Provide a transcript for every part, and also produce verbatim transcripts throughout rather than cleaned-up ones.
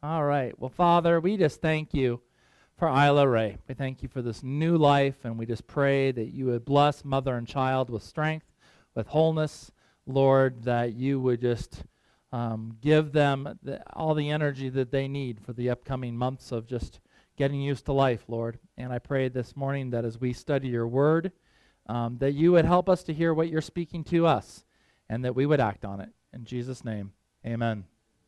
All right. Well, Father, we just thank you for Isla Ray. We thank you for this new life, and we just pray that you would bless mother and child with strength, with wholeness, Lord, that you would just um, give them the, all the energy that they need for the upcoming months of just getting used to life, Lord. And I pray this morning that as we study your word, um, that you would help us to hear what you're speaking to us, and that we would act on it. In Jesus' name, amen.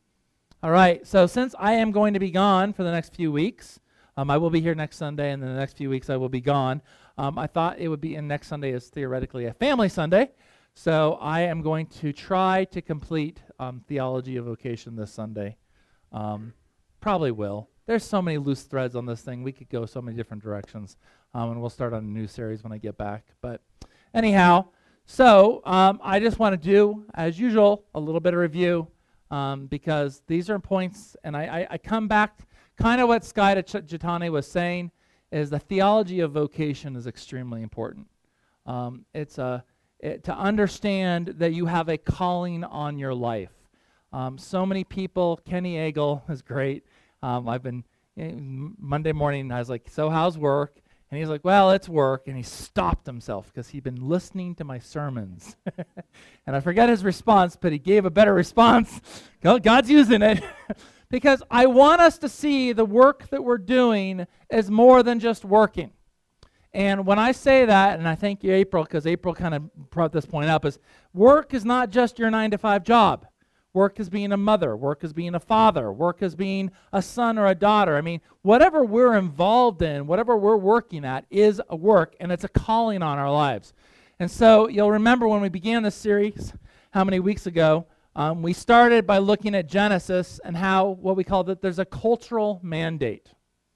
All right, so since I am going to be gone for the next few weeks, um, I will be here next Sunday, and then the next few weeks I will be gone. Um, I thought it would be in next Sunday is theoretically a family Sunday, so I am going to try to complete um, Theology of Vocation this Sunday. Um, probably will. There's so many loose threads on this thing. We could go so many different directions, um, and we'll start on a new series when I get back. But anyhow, so um, I just want to do, as usual, a little bit of review. Um, because these are points, and I, I, I come back, kind of what Sky Jitane was saying, is the theology of vocation is extremely important. Um, it's a, it, to understand that you have a calling on your life. Um, so many people, Kenny Agel is great. Um, I've been, you know, Monday morning, I was like, so how's work? And he's like, well, it's work. And he stopped himself because he'd been listening to my sermons. And I forget his response, but he gave a better response. God's using it. Because I want us to see the work that we're doing as more than just working. And when I say that, and I thank you, April, because April kind of brought this point up, is work is not just your nine to five job. Work is being a mother. Work is being a father. Work is being a son or a daughter. I mean, whatever we're involved in, whatever we're working at is a work, and it's a calling on our lives. And so you'll remember when we began this series, how many weeks ago, um, we started by looking at Genesis and how, what we call that there's a cultural mandate.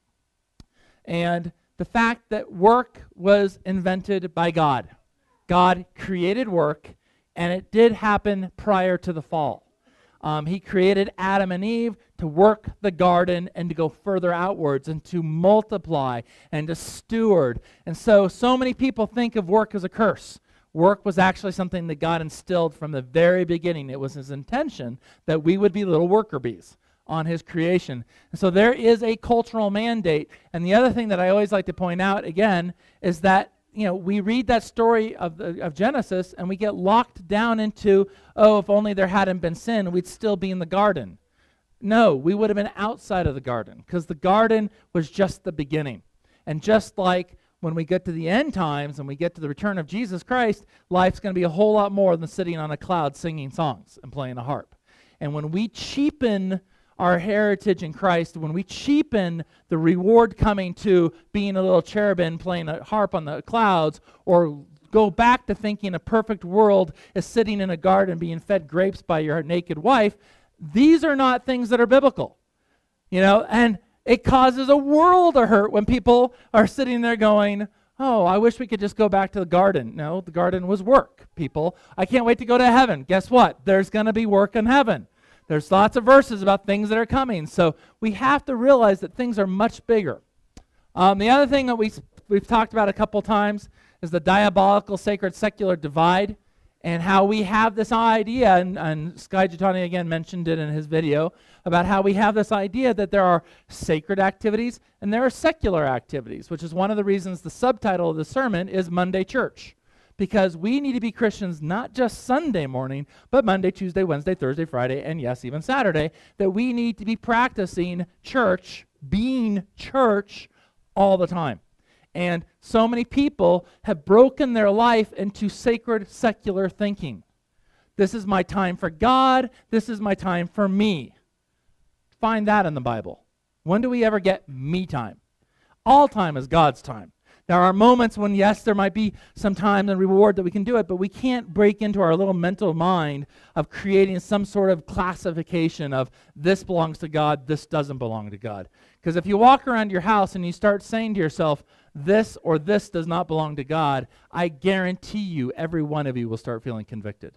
And the fact that work was invented by God. God created work, and it did happen prior to the fall. Um, he created Adam and Eve to work the garden and to go further outwards and to multiply and to steward. And so, so many people think of work as a curse. Work was actually something that God instilled from the very beginning. It was his intention that we would be little worker bees on his creation. And so there is a cultural mandate. And the other thing that I always like to point out, again, is that you know, we read that story of the, of Genesis and we get locked down into, oh, if only there hadn't been sin, we'd still be in the garden. No, we would have been outside of the garden because the garden was just the beginning. And just like when we get to the end times and we get to the return of Jesus Christ, life's going to be a whole lot more than sitting on a cloud singing songs and playing a harp. And when we cheapen our heritage in Christ, when we cheapen the reward coming to being a little cherubim playing a harp on the clouds, or go back to thinking a perfect world is sitting in a garden being fed grapes by your naked wife, these are not things that are biblical. You know, and it causes a world of hurt when people are sitting there going, oh, I wish we could just go back to the garden. No, the garden was work, people. I can't wait to go to heaven. Guess what? There's going to be work in heaven. There's lots of verses about things that are coming. So we have to realize that things are much bigger. Um, the other thing that we, we've talked about a couple times is the diabolical sacred-secular divide and how we have this idea, and, and Sky Jitane again mentioned it in his video, about how we have this idea that there are sacred activities and there are secular activities, which is one of the reasons the subtitle of the sermon is Monday Church. Because we need to be Christians not just Sunday morning, but Monday, Tuesday, Wednesday, Thursday, Friday, and yes, even Saturday, that we need to be practicing church, being church all the time. And so many people have broken their life into sacred secular thinking. This is my time for God. This is my time for me. Find that in the Bible. When do we ever get me time? All time is God's time. There are moments when, yes, there might be some time and reward that we can do it, but we can't break into our little mental mind of creating some sort of classification of this belongs to God, this doesn't belong to God. Because if you walk around your house and you start saying to yourself, this or this does not belong to God, I guarantee you every one of you will start feeling convicted.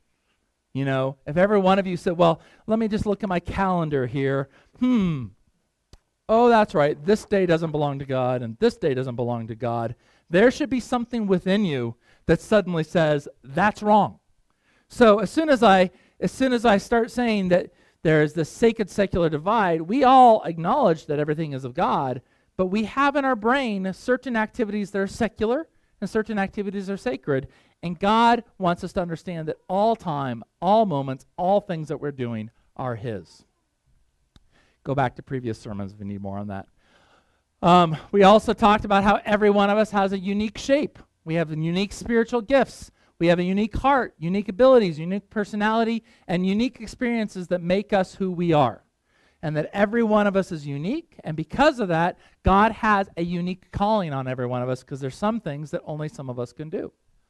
You know, if every one of you said, well, let me just look at my calendar here. Hmm. Oh, that's right, this day doesn't belong to God, and this day doesn't belong to God. There should be something within you that suddenly says, that's wrong. So as soon as I as soon as I start saying that there's this sacred secular divide. We all acknowledge that everything is of God, but we have in our brain certain activities that are secular and certain activities are sacred. And God wants us to understand that all time, all moments, all things that we're doing are his. Go back to previous sermons if you need more on that. Um, we also talked about how every one of us has a unique shape. We have unique spiritual gifts. We have a unique heart, unique abilities, unique personality, and unique experiences that make us who we are. And that every one of us is unique. And because of that, God has a unique calling on every one of us because there's some things that only some of us can do.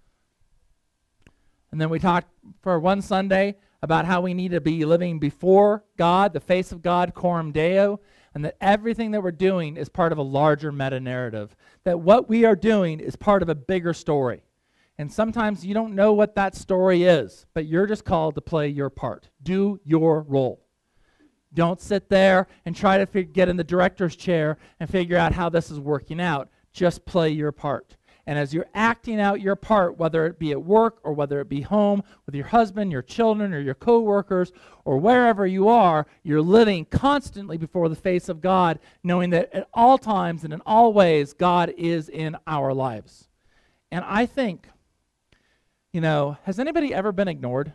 And then we talked for one Sunday about how we need to be living before God, the face of God, coram Deo, and that everything that we're doing is part of a larger meta-narrative. That what we are doing is part of a bigger story. And sometimes you don't know what that story is, but you're just called to play your part. Do your role. Don't sit there and try to fig- get in the director's chair and figure out how this is working out. Just play your part. And as you're acting out your part, whether it be at work or whether it be home with your husband, your children, or your co-workers, or wherever you are, you're living constantly before the face of God, knowing that at all times and in all ways, God is in our lives. And I think, you know, has anybody ever been ignored?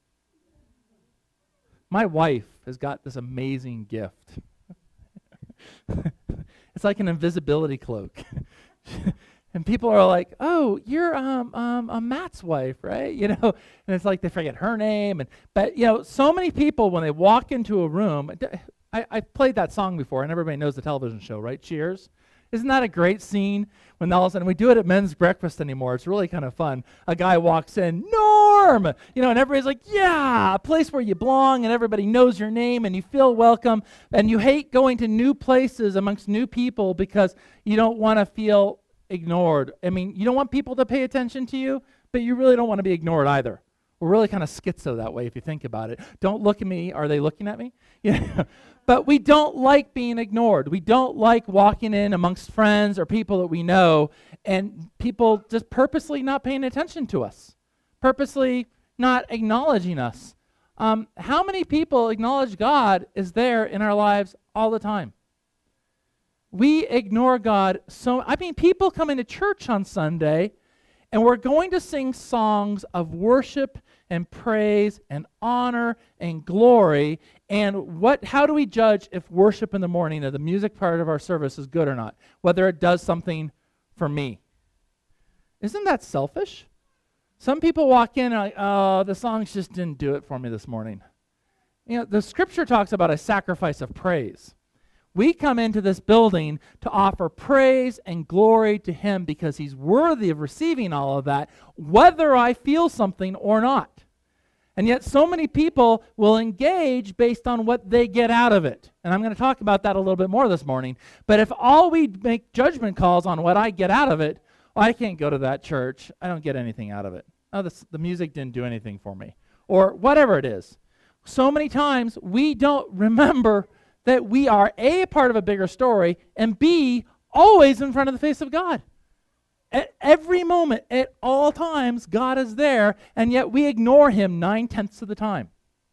My wife has got this amazing gift. It's like an invisibility cloak. And people are like, "Oh, you're um um a Matt's wife, right?" You know, and it's like they forget her name. And but you know, so many people when they walk into a room, I I played that song before, and everybody knows the television show, right? Cheers. Isn't that a great scene when all of a sudden we do it at men's breakfast anymore? It's really kind of fun. A guy walks in, Norm, you know, and everybody's like, "Yeah, a place where you belong," and everybody knows your name, and you feel welcome, and you hate going to new places amongst new people because you don't want to feel ignored. I mean, you don't want people to pay attention to you, but you really don't want to be ignored either. We're really kind of schizo that way if you think about it. Don't look at me. Are they looking at me? Yeah. But we don't like being ignored. We don't like walking in amongst friends or people that we know and people just purposely not paying attention to us, purposely not acknowledging us. Um, how many people acknowledge God is there in our lives all the time? We ignore God so, I mean, people come into church on Sunday and we're going to sing songs of worship and praise and honor and glory. And what? How do we judge if worship in the morning or the music part of our service is good or not? Whether it does something for me. Isn't that selfish? Some people walk in and are like, "Oh, the songs just didn't do it for me this morning." You know, the scripture talks about a sacrifice of praise. We come into this building to offer praise and glory to him because he's worthy of receiving all of that, whether I feel something or not. And yet so many people will engage based on what they get out of it. And I'm going to talk about that a little bit more this morning. But if all we make judgment calls on what I get out of it, well, I can't go to that church. I don't get anything out of it. Oh, this, the music didn't do anything for me. Or whatever it is. So many times we don't remember that we are A, part of a bigger story, and B, always in front of the face of God. At every moment, at all times, God is there, and yet we ignore him nine-tenths of the time.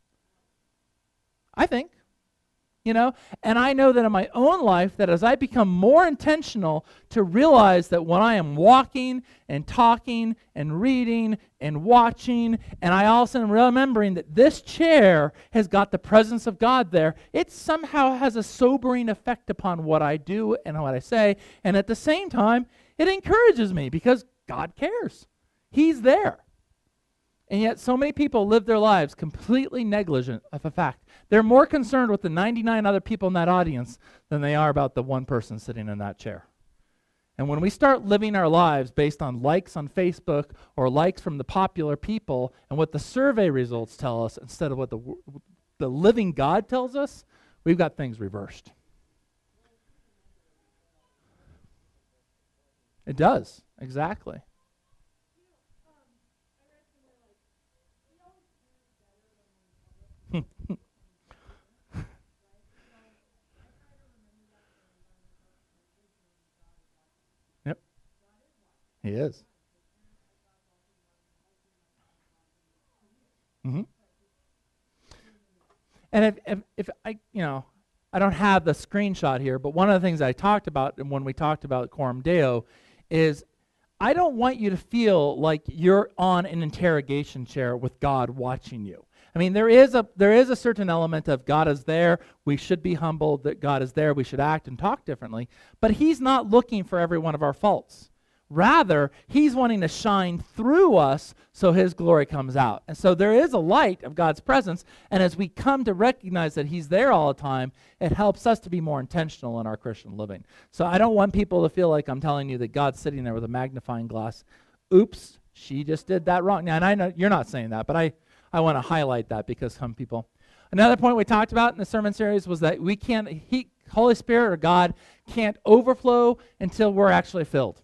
I think. You know, and I know that in my own life that as I become more intentional to realize that when I am walking and talking and reading and watching, and I also am remembering that this chair has got the presence of God there, it somehow has a sobering effect upon what I do and what I say, and at the same time, it encourages me because God cares. He's there. And yet so many people live their lives completely negligent of a fact. They're more concerned with the ninety-nine other people in that audience than they are about the one person sitting in that chair. And when we start living our lives based on likes on Facebook or likes from the popular people and what the survey results tell us instead of what the, the living God tells us, we've got things reversed. It does, exactly. Yep. He is. Mm-hmm. And if, if, if I, you know, I don't have the screenshot here, but one of the things I talked about and when we talked about Coram Deo is I don't want you to feel like you're on an interrogation chair with God watching you. I mean, there is a there is a certain element of God is there, we should be humbled that God is there, we should act and talk differently, but he's not looking for every one of our faults. Rather, he's wanting to shine through us so his glory comes out. And so there is a light of God's presence, and as we come to recognize that he's there all the time, it helps us to be more intentional in our Christian living. So I don't want people to feel like I'm telling you that God's sitting there with a magnifying glass. Oops, she just did that wrong. Now, and I know you're not saying that, but I, I want to highlight that because some people. Another point we talked about in the sermon series was that we can't, he, Holy Spirit or God can't overflow until we're actually filled.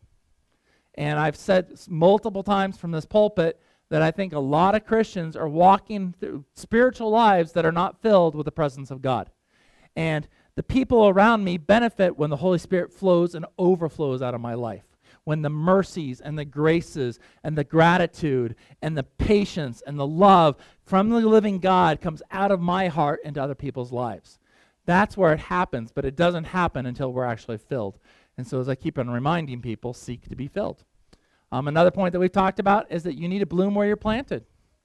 And I've said multiple times from this pulpit that I think a lot of Christians are walking through spiritual lives that are not filled with the presence of God. And the people around me benefit when the Holy Spirit flows and overflows out of my life. When the mercies and the graces and the gratitude and the patience and the love from the living God comes out of my heart into other people's lives. That's where it happens, but it doesn't happen until we're actually filled. And so as I keep on reminding people, seek to be filled. Um, another point that we've talked about is that you need to bloom where you're planted.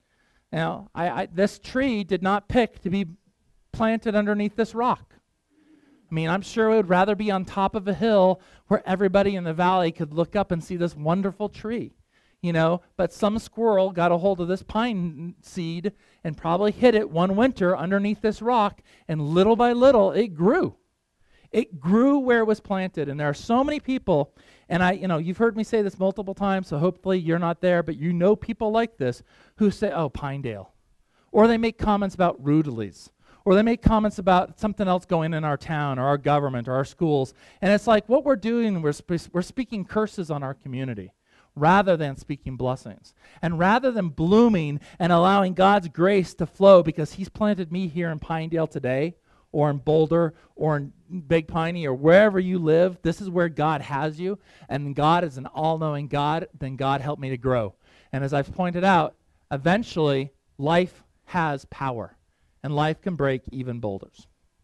Now, I, I, this tree did not pick to be planted underneath this rock. I mean, I'm sure it would rather be on top of a hill where everybody in the valley could look up and see this wonderful tree, you know, but some squirrel got a hold of this pine seed and probably hid it one winter underneath this rock, and little by little it grew. It grew where it was planted, and there are so many people, and I, you know, you've heard me say this multiple times, so hopefully you're not there, but you know people like this who say, oh, Pinedale. Or they make comments about Rudely's. Or they make comments about something else going in our town or our government or our schools. And it's like what we're doing, we're, sp- we're speaking curses on our community rather than speaking blessings. And rather than blooming and allowing God's grace to flow because he's planted me here in Pinedale today, or in Boulder, or in Big Piney, or wherever you live, this is where God has you, and God is an all-knowing God, then God help me to grow. And as I've pointed out, eventually, life has power, and life can break even boulders.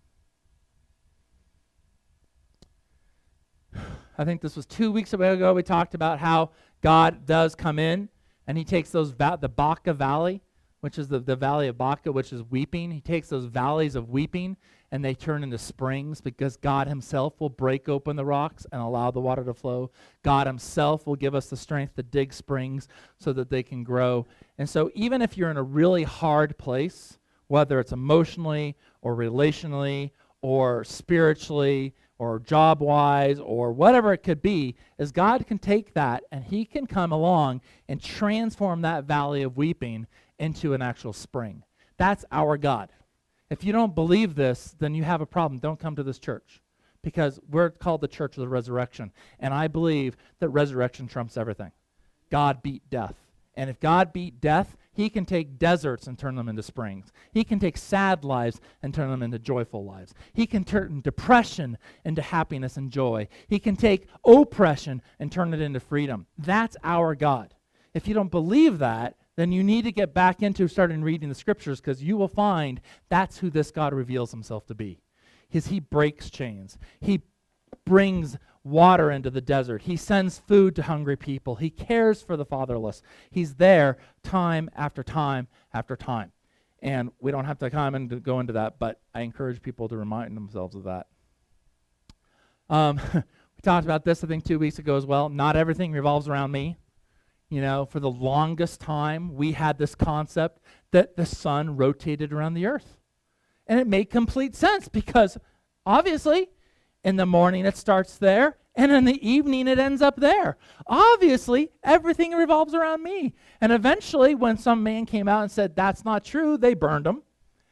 I think this was two weeks ago, we talked about how God does come in, and he takes those va- the Baca Valley, which is the, the valley of Baca, which is weeping. He takes those valleys of weeping, and they turn into springs because God himself will break open the rocks and allow the water to flow. God himself will give us the strength to dig springs so that they can grow. And so even if you're in a really hard place, whether it's emotionally or relationally or spiritually or job-wise or whatever it could be, is God can take that and he can come along and transform that valley of weeping into an actual spring. That's our God. If you don't believe this, then you have a problem. Don't come to this church because we're called the church of the resurrection. And I believe that resurrection trumps everything. God beat death. And if God beat death, he can take deserts and turn them into springs. He can take sad lives and turn them into joyful lives. He can turn depression into happiness and joy. He can take oppression and turn it into freedom. That's our God. If you don't believe that, then you need to get back into starting reading the scriptures because you will find that's who this God reveals himself to be. His, he breaks chains. He brings water into the desert. He sends food to hungry people. He cares for the fatherless. He's there time after time after time. And we don't have to come and to go into that, but I encourage people to remind themselves of that. Um, we talked about this, I think, two weeks ago as well. Not everything revolves around me. You know, for the longest time, we had this concept that the sun rotated around the earth. And it made complete sense because, obviously, in the morning it starts there, and in the evening it ends up there. Obviously, everything revolves around me. And eventually, when some man came out and said, that's not true, they burned him.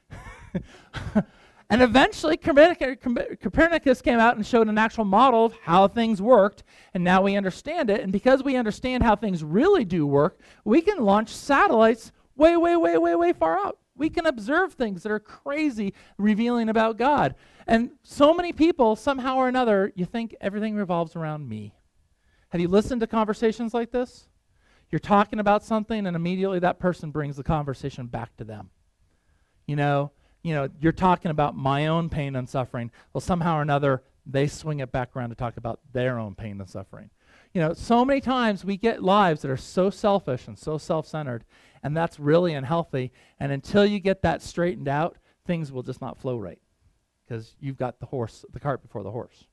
And eventually, Copernicus came out and showed an actual model of how things worked, and now we understand it. And because we understand how things really do work, we can launch satellites way, way, way, way, way far out. We can observe things that are crazy, revealing about God. And so many people, somehow or another, you think everything revolves around me. Have you listened to conversations like this? You're talking about something, and immediately that person brings the conversation back to them. You know, you know, you're talking about my own pain and suffering. Well, somehow or another, they swing it back around to talk about their own pain and suffering. You know, so many times we get lives that are so selfish and so self-centered, and that's really unhealthy. And until you get that straightened out, things will just not flow right, because you've got the horse, the cart before the horse.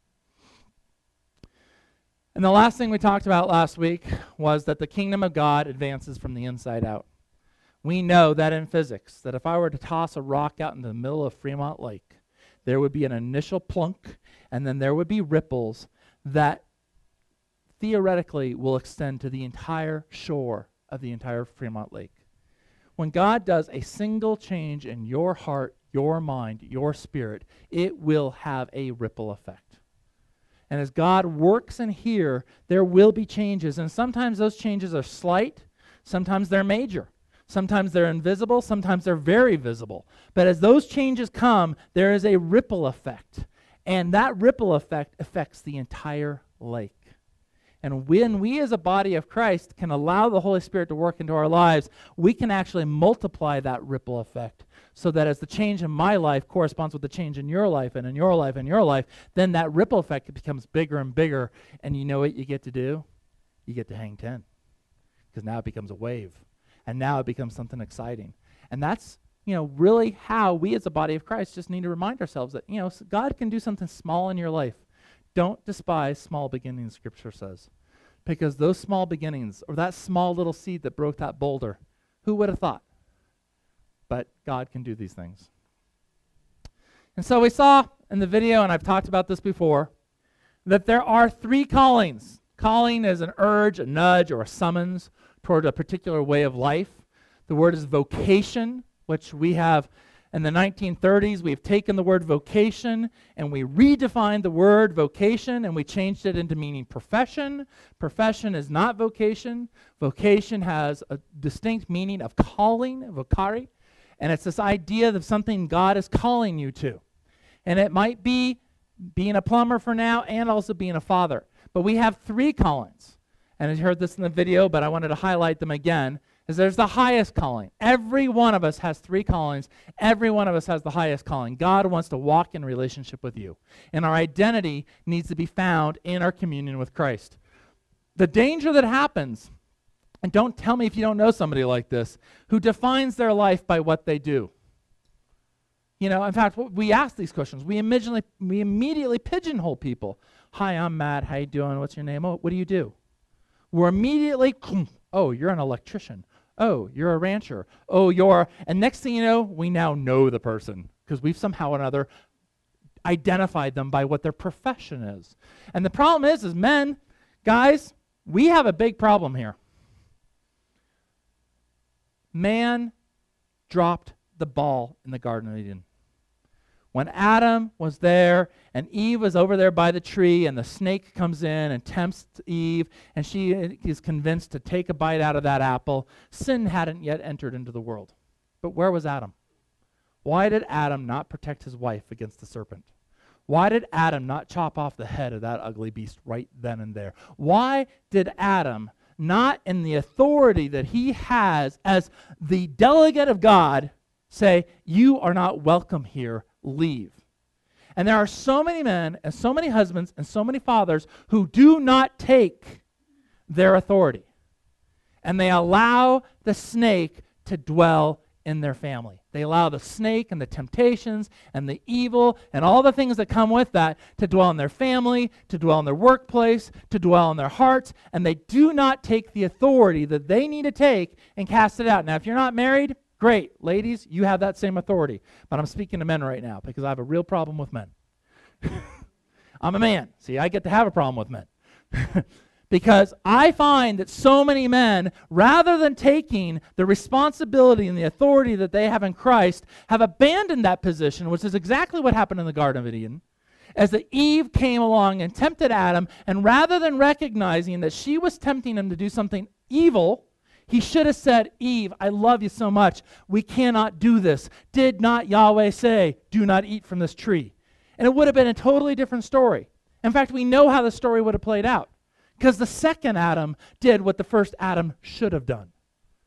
And the last thing we talked about last week was that the kingdom of God advances from the inside out. We know that in physics, that if I were to toss a rock out into the middle of Fremont Lake, there would be an initial plunk, and then there would be ripples that theoretically will extend to the entire shore of the entire Fremont Lake. When God does a single change in your heart, your mind, your spirit, it will have a ripple effect. And as God works in here, there will be changes. And sometimes those changes are slight, sometimes they're major. Sometimes they're invisible, sometimes they're very visible. But as those changes come, there is a ripple effect. And that ripple effect affects the entire lake. And when we as a body of Christ can allow the Holy Spirit to work into our lives, we can actually multiply that ripple effect, so that as the change in my life corresponds with the change in your life and in your life and your life, then that ripple effect becomes bigger and bigger. And you know what you get to do? You get to hang ten, because now it becomes a wave. And now it becomes something exciting. And that's, you know, really how we as a body of Christ just need to remind ourselves that, you know, God can do something small in your life. Don't despise small beginnings, Scripture says. Because those small beginnings, or that small little seed that broke that boulder, who would have thought? But God can do these things. And so we saw in the video, and I've talked about this before, that there are three callings. Calling is an urge, a nudge, or a summons toward a particular way of life. The word is vocation, which we have in the nineteen thirties. We've taken the word vocation and we redefined the word vocation, and we changed it into meaning profession. Profession is not vocation. Vocation has a distinct meaning of calling, vocari, and it's this idea of something God is calling you to. And it might be being a plumber for now and also being a father. But we have three callings. And you heard this in the video, but I wanted to highlight them again, is there's the highest calling. Every one of us has three callings. Every one of us has the highest calling. God wants to walk in relationship with you. And our identity needs to be found in our communion with Christ. The danger that happens, and don't tell me if you don't know somebody like this, who defines their life by what they do. You know, in fact, we ask these questions. We immediately, we immediately pigeonhole people. Hi, I'm Matt. How you doing? What's your name? Oh, what do you do? We're immediately, oh, you're an electrician. Oh, you're a rancher. Oh, you're, and next thing you know, we now know the person because we've somehow or another identified them by what their profession is. And the problem is, is men, guys, we have a big problem here. Man dropped the ball in the Garden of Eden. When Adam was there and Eve was over there by the tree and the snake comes in and tempts Eve and she is convinced to take a bite out of that apple, sin hadn't yet entered into the world. But where was Adam? Why did Adam not protect his wife against the serpent? Why did Adam not chop off the head of that ugly beast right then and there? Why did Adam, not in the authority that he has as the delegate of God, say, you are not welcome here, leave? And there are so many men and so many husbands and so many fathers who do not take their authority. And they allow the snake to dwell in their family. They allow the snake and the temptations and the evil and all the things that come with that to dwell in their family, to dwell in their workplace, to dwell in their hearts, and they do not take the authority that they need to take and cast it out. Now, if you're not married, great. Ladies, you have that same authority. But I'm speaking to men right now because I have a real problem with men. I'm a man. See, I get to have a problem with men. Because I find that so many men, rather than taking the responsibility and the authority that they have in Christ, have abandoned that position, which is exactly what happened in the Garden of Eden, as the Eve came along and tempted Adam, and rather than recognizing that she was tempting him to do something evil, he should have said, Eve, I love you so much. We cannot do this. Did not Yahweh say, do not eat from this tree? And it would have been a totally different story. In fact, we know how the story would have played out. Because the second Adam did what the first Adam should have done.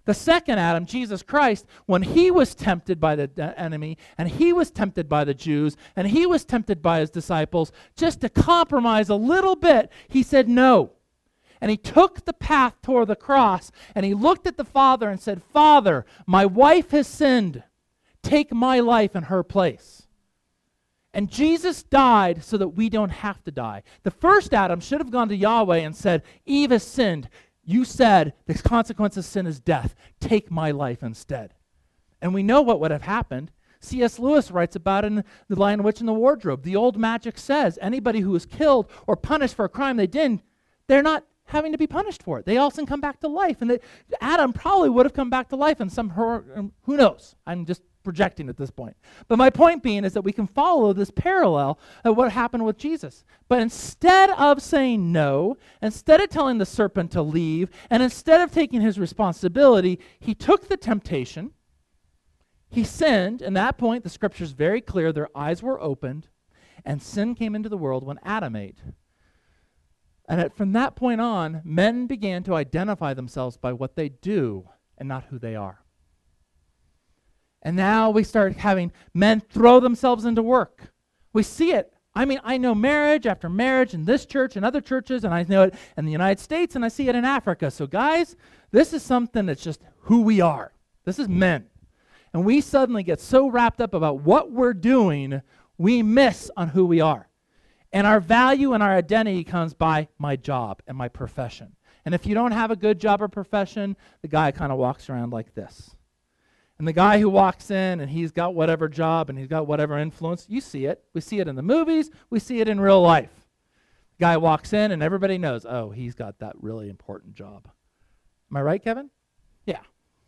The second Adam, Jesus Christ, when he was tempted by the uh, enemy, and he was tempted by the Jews, and he was tempted by his disciples, just to compromise a little bit, he said no. And he took the path toward the cross, and he looked at the Father and said, Father, my wife has sinned. Take my life in her place. And Jesus died so that we don't have to die. The first Adam should have gone to Yahweh and said, Eve has sinned. You said the consequence of sin is death. Take my life instead. And we know what would have happened. C S Lewis writes about it in The Lion, Witch, and the Wardrobe. The old magic says anybody who is killed or punished for a crime they didn't, they're not having to be punished for it. They also come back to life. And that Adam probably would have come back to life in some, hor- who knows? I'm just projecting at this point. But my point being is that we can follow this parallel of what happened with Jesus. But instead of saying no, instead of telling the serpent to leave, and instead of taking his responsibility, he took the temptation, he sinned, and at that point, the scripture is very clear, their eyes were opened, and sin came into the world when Adam ate. And at, from that point on, men began to identify themselves by what they do and not who they are. And now we start having men throw themselves into work. We see it. I mean, I know marriage after marriage in this church and other churches, and I know it in the United States, and I see it in Africa. So guys, this is something that's just who we are. This is men. And we suddenly get so wrapped up about what we're doing, we miss on who we are. And our value and our identity comes by my job and my profession. And if you don't have a good job or profession, the guy kind of walks around like this. And the guy who walks in and he's got whatever job and he's got whatever influence, you see it. We see it in the movies. We see it in real life. The guy walks in and everybody knows, oh, he's got that really important job. Am I right, Kevin? Yeah.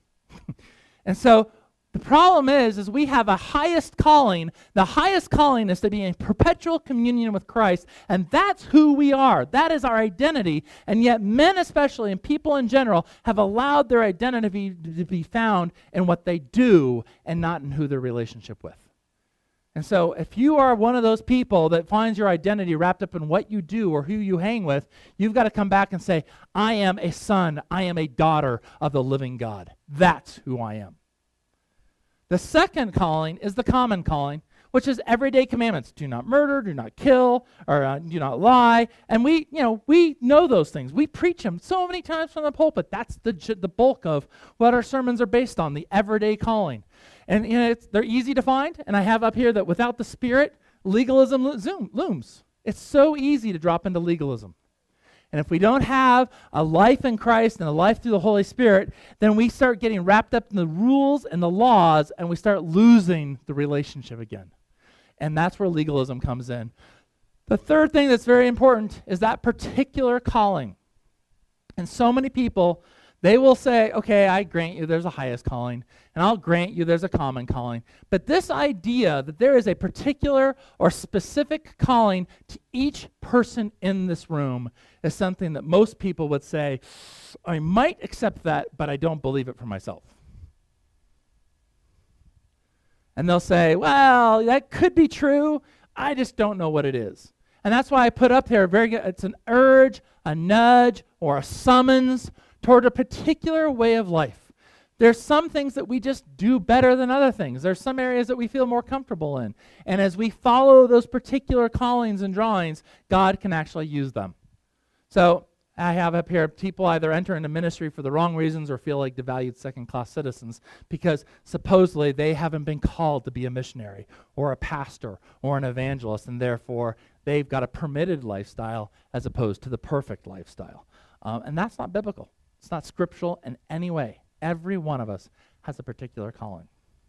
And so the problem is, is we have a highest calling. The highest calling is to be in perpetual communion with Christ, and that's who we are. That is our identity, and yet men especially, and people in general, have allowed their identity to be found in what they do and not in who they're relationship with. And so if you are one of those people that finds your identity wrapped up in what you do or who you hang with, you've got to come back and say, I am a son, I am a daughter of the living God. That's who I am. The second calling is the common calling, which is everyday commandments. Do not murder, do not kill, or uh, do not lie. And we, you know, we know those things. We preach them so many times from the pulpit. That's the the bulk of what our sermons are based on, the everyday calling. And you know, it's, they're easy to find. And I have up here that without the Spirit, legalism lo- zoom, looms. It's so easy to drop into legalism. And if we don't have a life in Christ and a life through the Holy Spirit, then we start getting wrapped up in the rules and the laws, and we start losing the relationship again. And that's where legalism comes in. The third thing that's very important is that particular calling. And so many people, they will say, okay, I grant you there's a highest calling, and I'll grant you there's a common calling. But this idea that there is a particular or specific calling to each person in this room is something that most people would say, I might accept that, but I don't believe it for myself. And they'll say, well, that could be true. I just don't know what it is. And that's why I put up there, very good, it's an urge, a nudge, or a summons toward a particular way of life. There's some things that we just do better than other things. There's some areas that we feel more comfortable in. And as we follow those particular callings and drawings, God can actually use them. So I have up here, people either enter into ministry for the wrong reasons or feel like devalued second-class citizens because supposedly they haven't been called to be a missionary or a pastor or an evangelist, and therefore they've got a permitted lifestyle as opposed to the perfect lifestyle. Um, and that's not biblical. It's not scriptural in any way. Every one of us has a particular calling.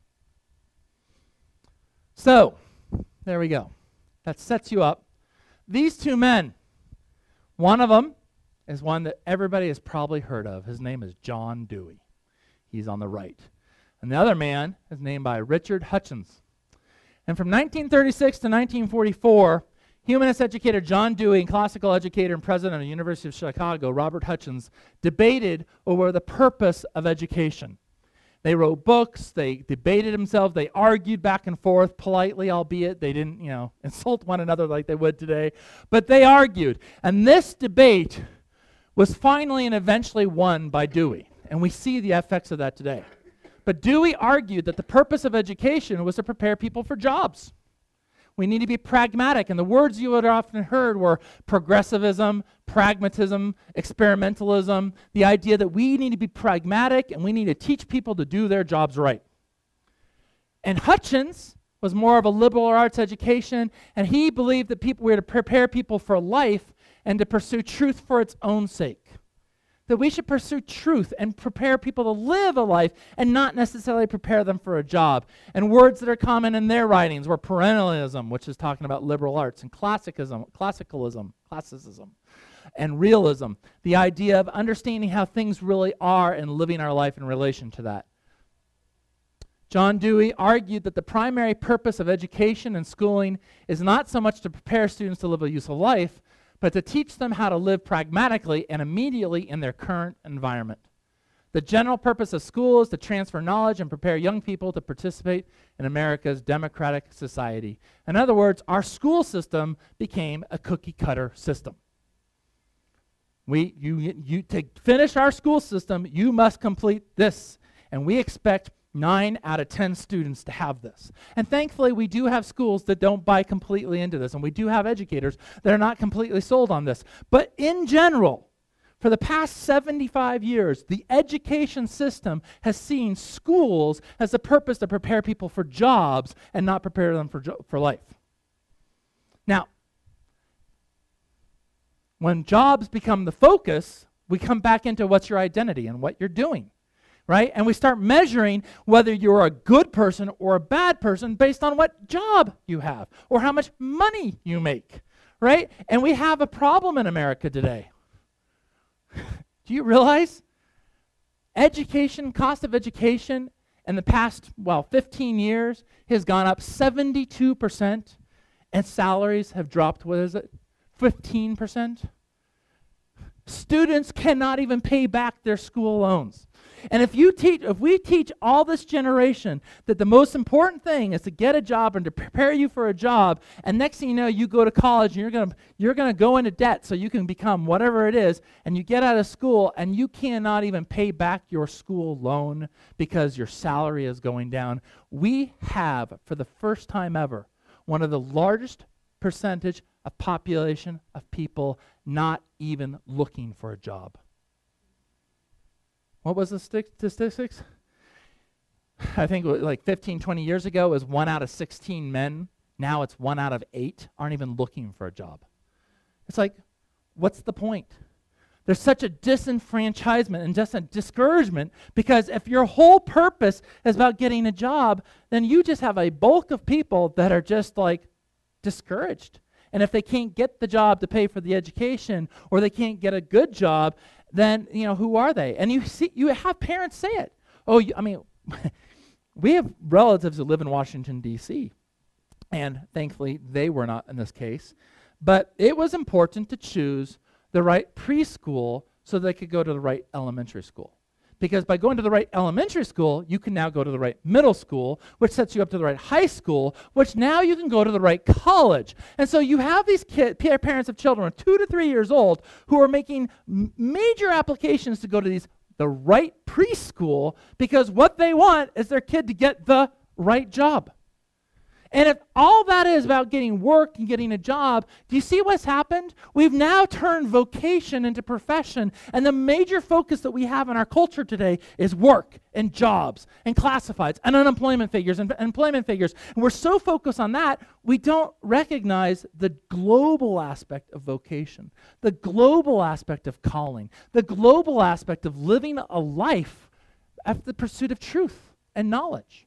So, there we go. That sets you up. These two men, one of them is one that everybody has probably heard of. His name is John Dewey. He's on the right. And the other man is named by Richard Hutchins. And from nineteen thirty-six to nineteen forty-four, humanist educator John Dewey and classical educator and president of the University of Chicago, Robert Hutchins, debated over the purpose of education. They wrote books, they debated themselves, they argued back and forth politely, albeit they didn't, you know, insult one another like they would today, but they argued. And this debate was finally and eventually won by Dewey. And we see the effects of that today. But Dewey argued that the purpose of education was to prepare people for jobs. We need to be pragmatic. And the words you would have often heard were progressivism, pragmatism, experimentalism, the idea that we need to be pragmatic and we need to teach people to do their jobs right. And Hutchins was more of a liberal arts education, and he believed that people were to prepare people for life and to pursue truth for its own sake. That we should pursue truth and prepare people to live a life and not necessarily prepare them for a job. And words that are common in their writings were perennialism, which is talking about liberal arts, and classicism, classicalism, classicism, and realism, the idea of understanding how things really are and living our life in relation to that. John Dewey argued that the primary purpose of education and schooling is not so much to prepare students to live a useful life, but to teach them how to live pragmatically and immediately in their current environment. The general purpose of school is to transfer knowledge and prepare young people to participate in America's democratic society. In other words, our school system became a cookie-cutter system. We, you, you, to finish our school system, you must complete this, and we expect Nine out of ten students to have this. And thankfully, we do have schools that don't buy completely into this, and we do have educators that are not completely sold on this. But in general, for the past seventy-five years, the education system has seen schools as a purpose to prepare people for jobs and not prepare them for, jo- for life. Now, when jobs become the focus, we come back into what's your identity and what you're doing. Right? And we start measuring whether you're a good person or a bad person based on what job you have or how much money you make, right? And we have a problem in America today. Do you realize education, cost of education in the past, well, fifteen years has gone up seventy-two percent and salaries have dropped, what is it, fifteen percent? Students cannot even pay back their school loans. And if you teach, if we teach all this generation that the most important thing is to get a job and to prepare you for a job, and next thing you know, you go to college and you're gonna you're gonna go into debt so you can become whatever it is, and you get out of school and you cannot even pay back your school loan because your salary is going down. We have, for the first time ever, one of the largest percentage of population of people not even looking for a job. What was the statistics? I think like fifteen, twenty years ago, it was one out of sixteen men. Now it's one out of eight aren't even looking for a job. It's like, what's the point? There's such a disenfranchisement and just a discouragement because if your whole purpose is about getting a job, then you just have a bulk of people that are just like discouraged. And if they can't get the job to pay for the education or they can't get a good job, then, you know, who are they? And you see, you have parents say it. Oh, you, I mean, we have relatives who live in Washington, D C, and thankfully they were not in this case. But it was important to choose the right preschool so they could go to the right elementary school. Because by going to the right elementary school, you can now go to the right middle school, which sets you up to the right high school, which now you can go to the right college. And so you have these kid, parents of children two to three years old who are making m- major applications to go to these the right preschool because what they want is their kid to get the right job. And if all that is about getting work and getting a job, do you see what's happened? We've now turned vocation into profession, and the major focus that we have in our culture today is work and jobs and classifieds and unemployment figures and employment figures. And we're so focused on that, we don't recognize the global aspect of vocation, the global aspect of calling, the global aspect of living a life after the pursuit of truth and knowledge.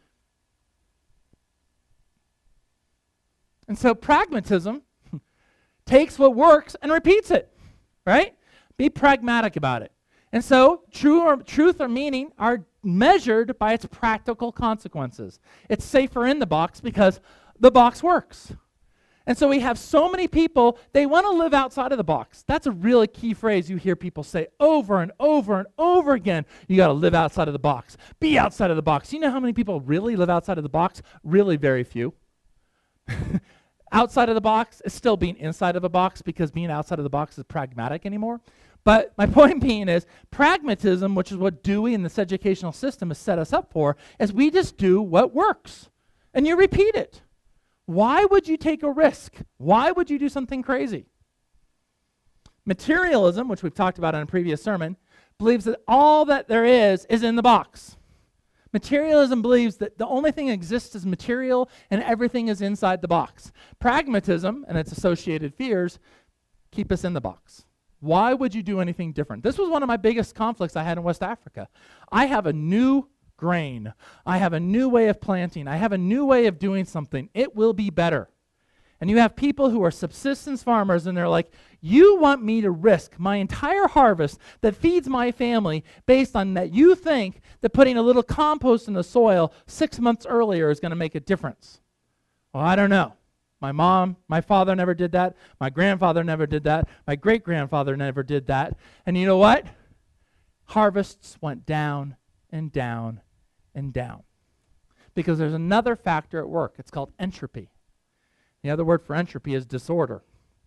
And so pragmatism takes what works and repeats it, right? Be pragmatic about it. And so true or, truth or meaning are measured by its practical consequences. It's safer in the box because the box works. And so we have so many people, they want to live outside of the box. That's a really key phrase you hear people say over and over and over again. You got to live outside of the box. Be outside of the box. You know how many people really live outside of the box? Really very few. Outside of the box is still being inside of a box because being outside of the box is pragmatic anymore. But my point being is pragmatism, which is what Dewey and this educational system has set us up for, is we just do what works. And you repeat it. Why would you take a risk? Why would you do something crazy? Materialism, which we've talked about in a previous sermon, believes that all that there is is in the box. Materialism believes that the only thing that exists is material and everything is inside the box. Pragmatism and its associated fears keep us in the box. Why would you do anything different? This was one of my biggest conflicts I had in West Africa. I have a new grain. I have a new way of planting. I have a new way of doing something. It will be better. And you have people who are subsistence farmers, and they're like, you want me to risk my entire harvest that feeds my family based on that you think that putting a little compost in the soil six months earlier is going to make a difference. Well, I don't know. My mom, my father never did that. My grandfather never did that. My great-grandfather never did that. And you know what? Harvests went down and down and down. Because there's another factor at work. It's called entropy. The other word for entropy is disorder.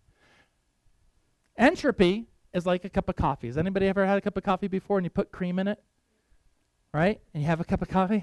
Entropy is like a cup of coffee. Has anybody ever had a cup of coffee before and you put cream in it? Right? And you have a cup of coffee?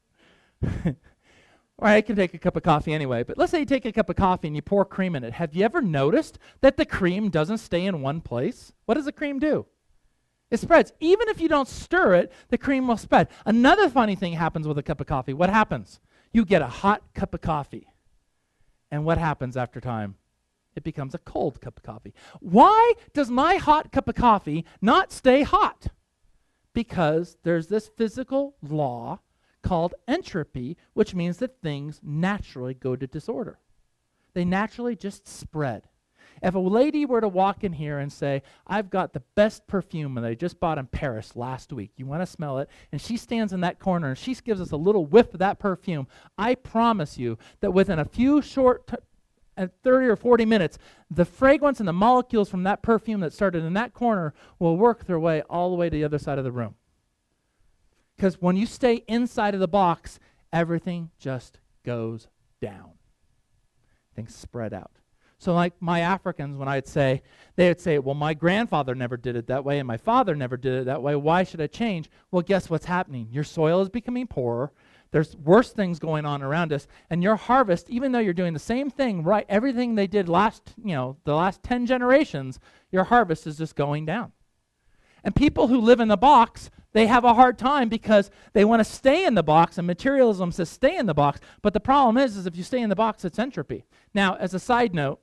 Or I can take a cup of coffee anyway, but let's say you take a cup of coffee and you pour cream in it. Have you ever noticed that the cream doesn't stay in one place? What does the cream do? It spreads. Even if you don't stir it, the cream will spread. Another funny thing happens with a cup of coffee. What happens? You get a hot cup of coffee. And what happens after time? It becomes a cold cup of coffee. Why does my hot cup of coffee not stay hot? Because there's this physical law called entropy, which means that things naturally go to disorder. They naturally just spread. If a lady were to walk in here and say, I've got the best perfume that I just bought in Paris last week, you want to smell it, and she stands in that corner and she gives us a little whiff of that perfume, I promise you that within a few short t- uh, thirty or forty minutes, the fragrance and the molecules from that perfume that started in that corner will work their way all the way to the other side of the room. Because when you stay inside of the box, everything just goes down. Things spread out. So like my Africans, when I'd say, they would say, well, my grandfather never did it that way and my father never did it that way. Why should I change? Well, guess what's happening? Your soil is becoming poorer. There's worse things going on around us. And your harvest, even though you're doing the same thing, right, everything they did last, you know, the last ten generations, your harvest is just going down. And people who live in the box, they have a hard time because they want to stay in the box, and materialism says stay in the box. But the problem is, is if you stay in the box, it's entropy. Now, as a side note,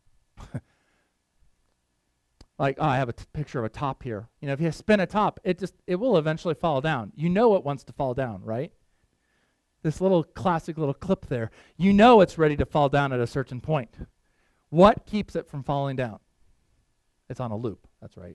like, oh, I have a t- picture of a top here. You know, if you spin a top, it just, it will eventually fall down. You know it wants to fall down, right? This little classic little clip there. You know it's ready to fall down at a certain point. What keeps it from falling down? It's on a loop. That's right.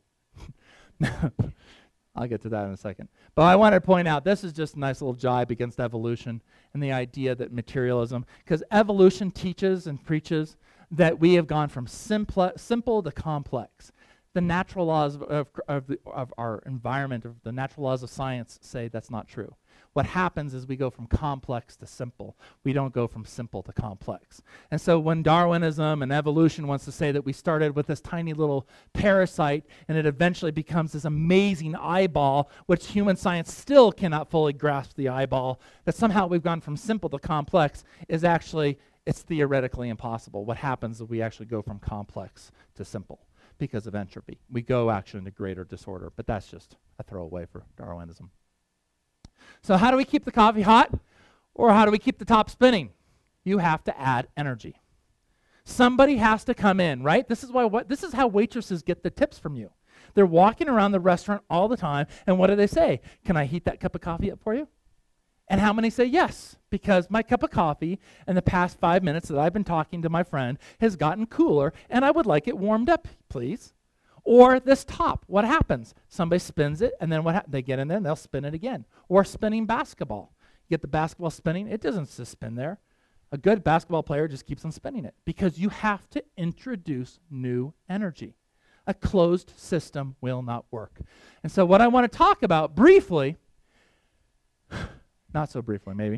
I'll get to that in a second. But I want to point out, this is just a nice little jibe against evolution and the idea that materialism, because evolution teaches and preaches that we have gone from simple, simple to complex. The natural laws of, of, of, the, of our environment, of the natural laws of science say that's not true. What happens is we go from complex to simple. We don't go from simple to complex. And so when Darwinism and evolution wants to say that we started with this tiny little parasite and it eventually becomes this amazing eyeball, which human science still cannot fully grasp the eyeball, that somehow we've gone from simple to complex, is actually, it's theoretically impossible. What happens is we actually go from complex to simple because of entropy. We go actually into greater disorder, but that's just a throwaway for Darwinism. So how do we keep the coffee hot? Or how do we keep the top spinning? You have to add energy. Somebody has to come in, right? This is why what this is how waitresses get the tips from you. They're walking around the restaurant all the time, and what do they say? Can I heat that cup of coffee up for you? And how many say yes? Because my cup of coffee in the past five minutes that I've been talking to my friend has gotten cooler, and I would like it warmed up, please. Or this top, what happens? Somebody spins it, and then what ha- they get in there, and they'll spin it again. Or spinning basketball. You get the basketball spinning, it doesn't just spin there. A good basketball player just keeps on spinning it because you have to introduce new energy. A closed system will not work. And so what I want to talk about briefly, not so briefly maybe.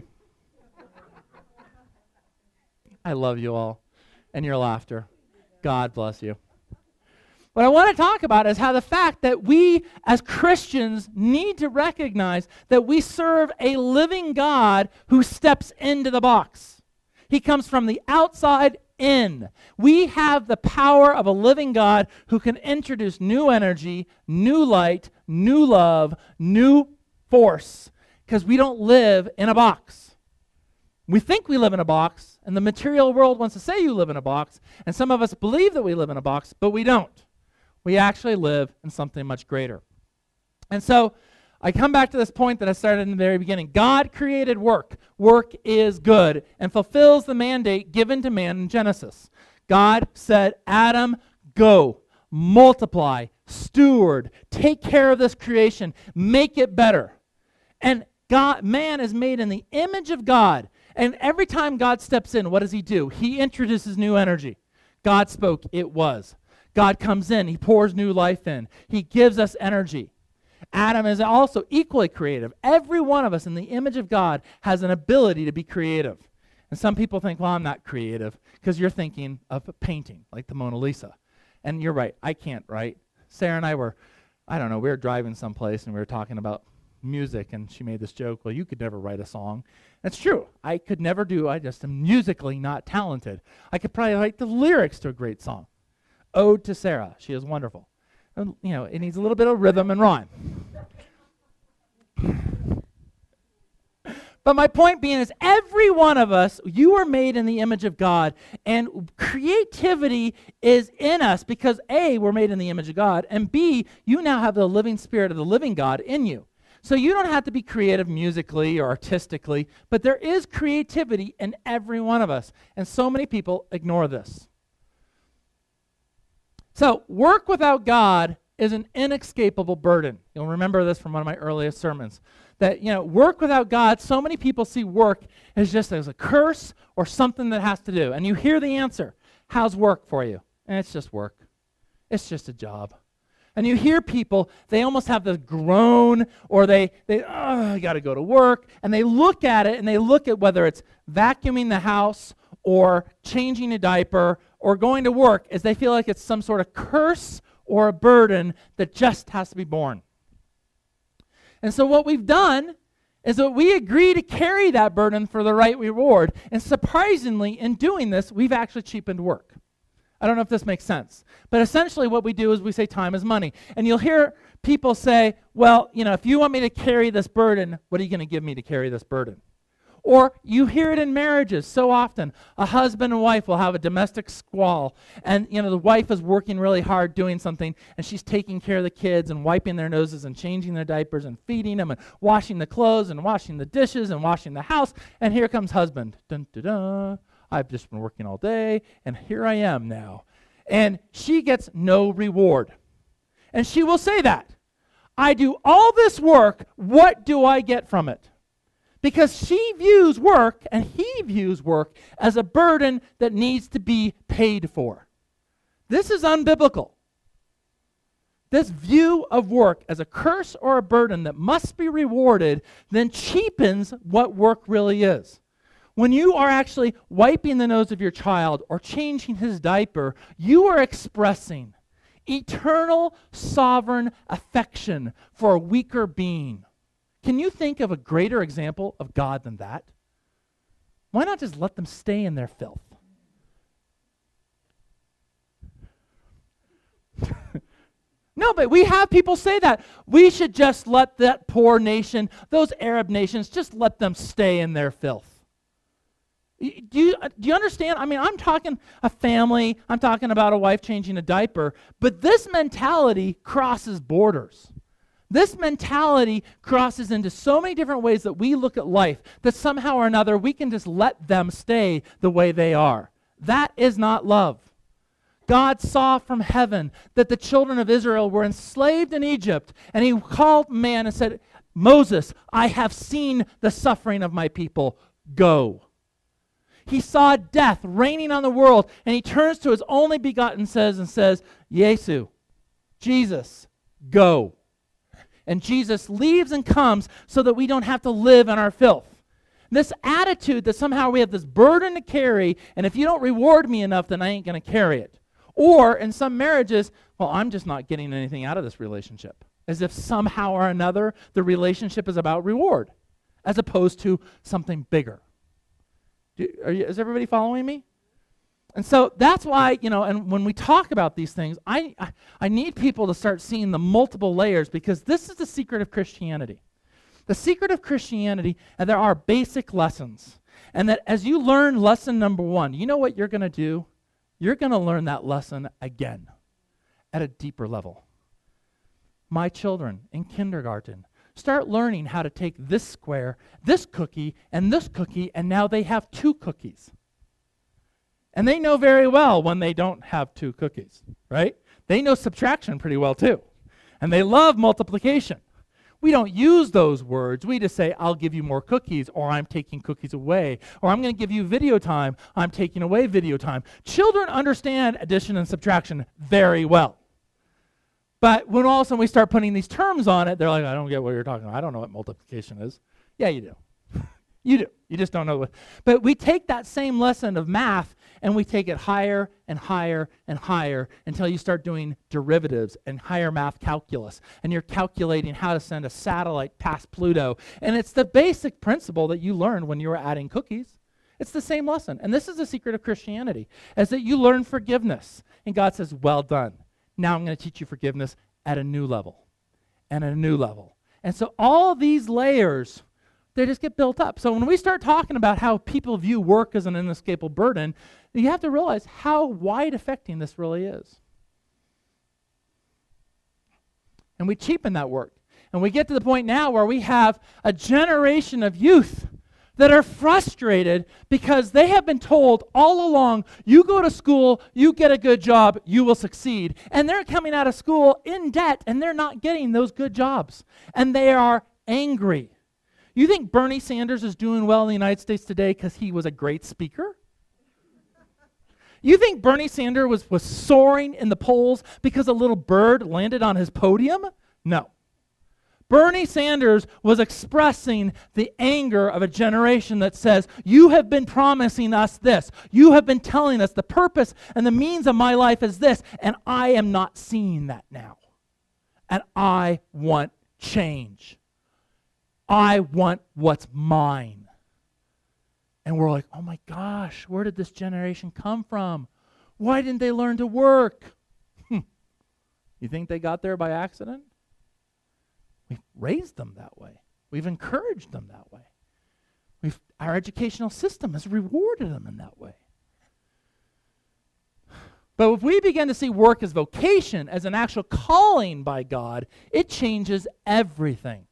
I love you all and your laughter. God bless you. What I want to talk about is how the fact that we as Christians need to recognize that we serve a living God who steps into the box. He comes from the outside in. We have the power of a living God who can introduce new energy, new light, new love, new force, because we don't live in a box. We think we live in a box, and the material world wants to say you live in a box, and some of us believe that we live in a box, but we don't. We actually live in something much greater. And so I come back to this point that I started in the very beginning. God created work. Work is good and fulfills the mandate given to man in Genesis. God said, Adam, go, multiply, steward, take care of this creation, make it better. And God, man is made in the image of God. And every time God steps in, what does he do? He introduces new energy. God spoke, it was. God comes in, he pours new life in. He gives us energy. Adam is also equally creative. Every one of us in the image of God has an ability to be creative. And some people think, well, I'm not creative, because you're thinking of a painting like the Mona Lisa. And you're right, I can't write. Sarah and I were, I don't know, we were driving someplace and we were talking about music, and she made this joke, well, you could never write a song. That's true. I could never do, I just am musically not talented. I could probably write the lyrics to a great song. Ode to Sarah. She is wonderful. And, you know, it needs a little bit of rhythm and rhyme. But my point being is every one of us, you are made in the image of God, and creativity is in us because A, we're made in the image of God, and B, you now have the living spirit of the living God in you. So you don't have to be creative musically or artistically, but there is creativity in every one of us, and so many people ignore this. So work without God is an inescapable burden. You'll remember this from one of my earliest sermons. That, you know, work without God, so many people see work as just as a curse or something that has to do. And you hear the answer, how's work for you? And it's just work. It's just a job. And you hear people, they almost have this groan, or they, they oh, I got to go to work. And they look at it, and they look at whether it's vacuuming the house or changing a diaper or going to work, as they feel like it's some sort of curse or a burden that just has to be borne. And so what we've done is that we agree to carry that burden for the right reward. And surprisingly, in doing this, we've actually cheapened work. I don't know if this makes sense. But essentially what we do is we say time is money. And you'll hear people say, well, you know, if you want me to carry this burden, what are you going to give me to carry this burden? Or you hear it in marriages so often. A husband and wife will have a domestic squall, and you know the wife is working really hard doing something, and she's taking care of the kids and wiping their noses and changing their diapers and feeding them and washing the clothes and washing the dishes and washing the house. And here comes husband. Dun, dun, dun. I've just been working all day, and here I am now. And she gets no reward. And she will say that. I do all this work, what do I get from it? Because she views work, and he views work, as a burden that needs to be paid for. This is unbiblical. This view of work as a curse or a burden that must be rewarded then cheapens what work really is. When you are actually wiping the nose of your child or changing his diaper, you are expressing eternal, sovereign affection for a weaker being. Can you think of a greater example of God than that? Why not just let them stay in their filth? No, but we have people say that. We should just let that poor nation, those Arab nations, just let them stay in their filth. Do you, do you understand? I mean, I'm talking a family, I'm talking about a wife changing a diaper, but this mentality crosses borders. This mentality crosses into so many different ways that we look at life that somehow or another we can just let them stay the way they are. That is not love. God saw from heaven that the children of Israel were enslaved in Egypt, and he called man and said, Moses, I have seen the suffering of my people. Go. He saw death reigning on the world, and he turns to his only begotten says and says, Yesu, Jesus, go. And Jesus leaves and comes so that we don't have to live in our filth. This attitude that somehow we have this burden to carry, and if you don't reward me enough, then I ain't going to carry it. Or in some marriages, well, I'm just not getting anything out of this relationship. As if somehow or another the relationship is about reward, as opposed to something bigger. Do, are you, is everybody following me? And so that's why, you know, and when we talk about these things, I, I I need people to start seeing the multiple layers, because this is the secret of Christianity. The secret of Christianity, and there are basic lessons. And that as you learn lesson number one, you know what you're going to do? You're going to learn that lesson again at a deeper level. My children in kindergarten start learning how to take this square, this cookie, and this cookie, and now they have two cookies. And they know very well when they don't have two cookies, right? They know subtraction pretty well too. And they love multiplication. We don't use those words. We just say, I'll give you more cookies, or I'm taking cookies away, or I'm going to give you video time, I'm taking away video time. Children understand addition and subtraction very well. But when all of a sudden we start putting these terms on it, they're like, I don't get what you're talking about. I don't know what multiplication is. Yeah, you do. You do. You just don't know what. But we take that same lesson of math and we take it higher and higher and higher until you start doing derivatives and higher math calculus. And you're calculating how to send a satellite past Pluto. And it's the basic principle that you learned when you were adding cookies. It's the same lesson. And this is the secret of Christianity, is that you learn forgiveness. And God says, well done. Now I'm going to teach you forgiveness at a new level and at a new level. And so all these layers, they just get built up. So when we start talking about how people view work as an inescapable burden, you have to realize how wide affecting this really is. And we cheapen that work. And we get to the point now where we have a generation of youth that are frustrated because they have been told all along, you go to school, you get a good job, you will succeed. And they're coming out of school in debt, and they're not getting those good jobs. And they are angry. You think Bernie Sanders is doing well in the United States today because he was a great speaker? You think Bernie Sanders was, was soaring in the polls because a little bird landed on his podium? No. Bernie Sanders was expressing the anger of a generation that says, you have been promising us this. You have been telling us the purpose and the means of my life is this, and I am not seeing that now. And I want change. I want what's mine. And we're like, oh my gosh, where did this generation come from? Why didn't they learn to work? Hmm. You think they got there by accident? We've raised them that way. We've encouraged them that way. We've, our educational system has rewarded them in that way. But if we begin to see work as vocation, as an actual calling by God, it changes everything.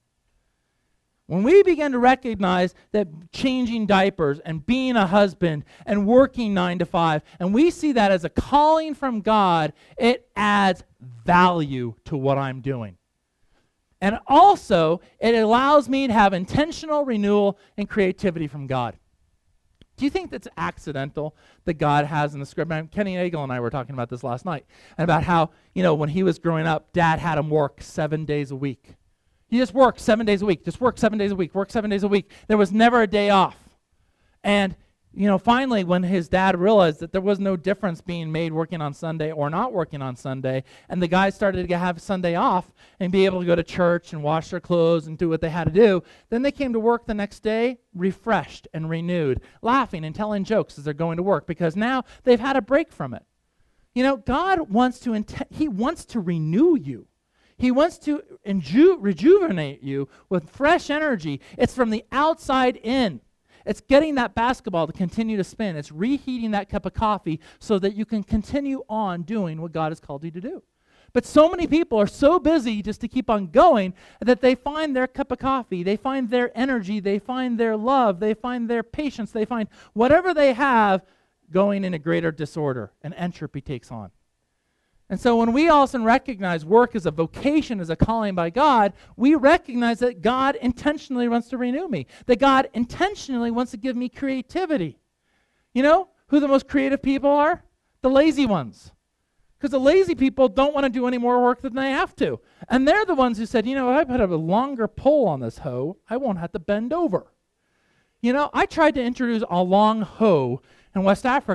When we begin to recognize that changing diapers and being a husband and working nine to five, and we see that as a calling from God, it adds value to what I'm doing. And also, it allows me to have intentional renewal and creativity from God. Do you think that's accidental that God has in the script? Kenny Nagel and I were talking about this last night, and about how, you know, when he was growing up, Dad had him work seven days a week. He just worked seven days a week, just worked seven days a week, worked seven days a week. There was never a day off. And, you know, finally, when his dad realized that there was no difference being made working on Sunday or not working on Sunday, and the guys started to have Sunday off and be able to go to church and wash their clothes and do what they had to do, then they came to work the next day refreshed and renewed, laughing and telling jokes as they're going to work, because now they've had a break from it. You know, God wants to, int- he wants to renew you. He wants to inju- rejuvenate you with fresh energy. It's from the outside in. It's getting that basketball to continue to spin. It's reheating that cup of coffee so that you can continue on doing what God has called you to do. But so many people are so busy just to keep on going that they find their cup of coffee, they find their energy, they find their love, they find their patience, they find whatever they have going in a greater disorder, and entropy takes on. And so when we also recognize work as a vocation, as a calling by God, we recognize that God intentionally wants to renew me, that God intentionally wants to give me creativity. You know who the most creative people are? The lazy ones. Because the lazy people don't want to do any more work than they have to. And they're the ones who said, you know, if I put a longer pole on this hoe, I won't have to bend over. You know, I tried to introduce a long hoe in West Africa.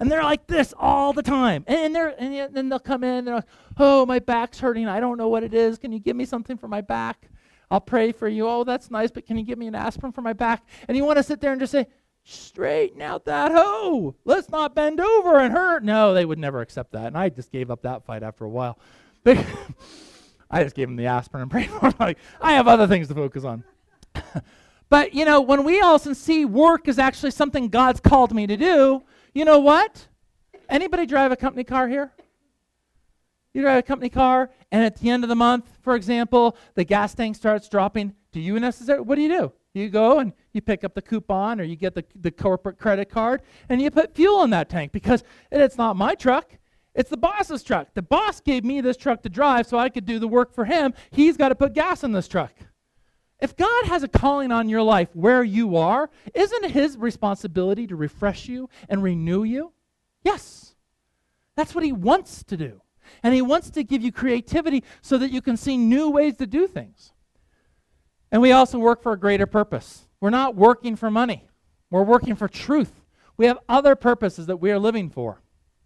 And they're like this all the time. And they're and yet- then they'll come in and they're like, oh, my back's hurting. I don't know what it is. Can you give me something for my back? I'll pray for you. Oh, that's nice, but can you give me an aspirin for my back? And you want to sit there and just say, straighten out that hoe. Let's not bend over and hurt. No, they would never accept that. And I just gave up that fight after a while. But I just gave them the aspirin and prayed for them. Like, I have other things to focus on. But, you know, when we also see work is actually something God's called me to do, you know what? Anybody drive a company car here? You drive a company car, and at the end of the month, for example, the gas tank starts dropping. Do you necessarily, what do you do? You go and you pick up the coupon, or you get the, the corporate credit card, and you put fuel in that tank, because it's not my truck. It's the boss's truck. The boss gave me this truck to drive so I could do the work for him. He's got to put gas in this truck. If God has a calling on your life where you are, isn't it his responsibility to refresh you and renew you? Yes. That's what he wants to do. And he wants to give you creativity so that you can see new ways to do things. And we also work for a greater purpose. We're not working for money. We're working for truth. We have other purposes that we are living for.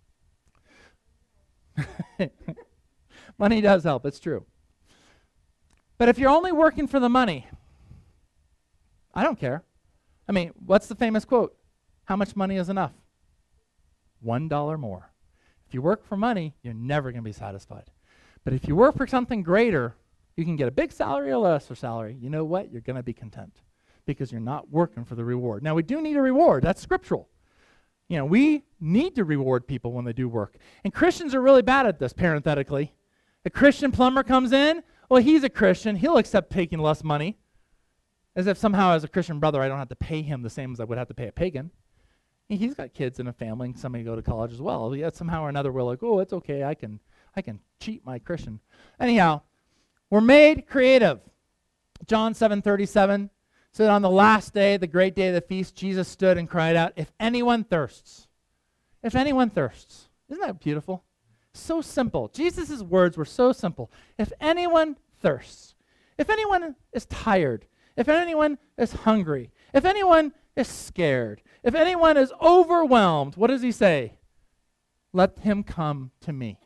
Money does help, it's true. But if you're only working for the money, I don't care. I mean, what's the famous quote? How much money is enough? One dollar more. If you work for money, you're never going to be satisfied. But if you work for something greater, you can get a big salary or lesser salary. You know what? You're going to be content because you're not working for the reward. Now, we do need a reward. That's scriptural. You know, we need to reward people when they do work. And Christians are really bad at this, parenthetically. A Christian plumber comes in, well, he's a Christian. He'll accept taking less money, as if somehow as a Christian brother I don't have to pay him the same as I would have to pay a pagan. He's got kids and a family, and somebody go to college as well. Yet somehow or another we're like, oh, it's okay. I can, I can cheat my Christian. Anyhow, we're made creative. John seven thirty-seven said, on the last day, the great day of the feast, Jesus stood and cried out, if anyone thirsts, if anyone thirsts. Isn't that beautiful? So simple. Jesus' words were so simple. If anyone thirsts, if anyone is tired, if anyone is hungry, if anyone is scared, if anyone is overwhelmed, what does he say? Let him come to me.